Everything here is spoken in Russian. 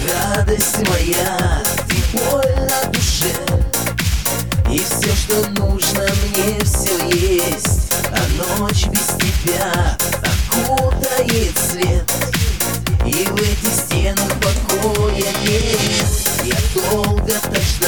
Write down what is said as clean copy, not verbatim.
радость моя, тепло на душе. И все, что нужно, мне все есть. А ночь без тебя окутает свет, и в эти стены покоя нет. Я долго так ждал.